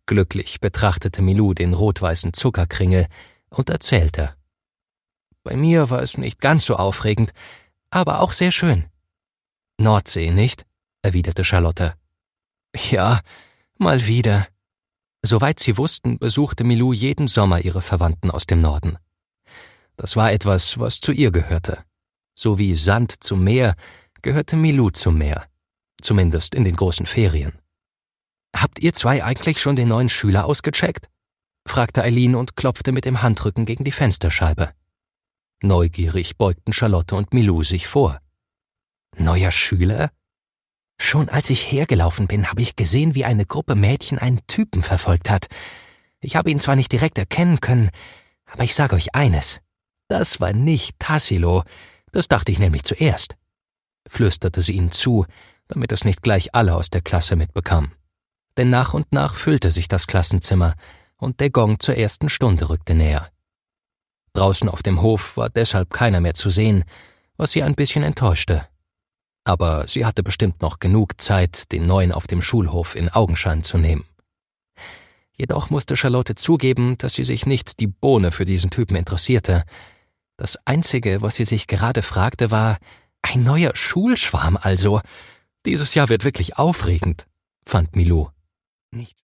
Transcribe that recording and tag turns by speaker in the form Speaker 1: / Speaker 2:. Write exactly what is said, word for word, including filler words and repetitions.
Speaker 1: Glücklich betrachtete Milou den rot-weißen Zuckerkringel und erzählte: »Bei mir war es nicht ganz so aufregend, aber auch sehr schön.« »Nordsee, nicht?« erwiderte Charlotte. »Ja, mal wieder.« Soweit sie wussten, besuchte Milou jeden Sommer ihre Verwandten aus dem Norden. Das war etwas, was zu ihr gehörte. So wie Sand zum Meer gehörte Milou zum Meer, zumindest in den großen Ferien. »Habt ihr zwei eigentlich schon den neuen Schüler ausgecheckt?« fragte Eileen und klopfte mit dem Handrücken gegen die Fensterscheibe. Neugierig beugten Charlotte und Milou sich vor. »Neuer Schüler?« »Schon als ich hergelaufen bin, habe ich gesehen, wie eine Gruppe Mädchen einen Typen verfolgt hat. Ich habe ihn zwar nicht direkt erkennen können, aber ich sage euch eines: Das war nicht Tassilo, das dachte ich nämlich zuerst«, flüsterte sie ihnen zu, damit es nicht gleich alle aus der Klasse mitbekamen. Denn nach und nach füllte sich das Klassenzimmer und der Gong zur ersten Stunde rückte näher. Draußen auf dem Hof war deshalb keiner mehr zu sehen, was sie ein bisschen enttäuschte. Aber sie hatte bestimmt noch genug Zeit, den Neuen auf dem Schulhof in Augenschein zu nehmen. Jedoch musste Charlotte zugeben, dass sie sich nicht die Bohne für diesen Typen interessierte. Das Einzige, was sie sich gerade fragte, war: Ein neuer Schulschwarm also. Dieses Jahr wird wirklich aufregend, fand Milou. Nicht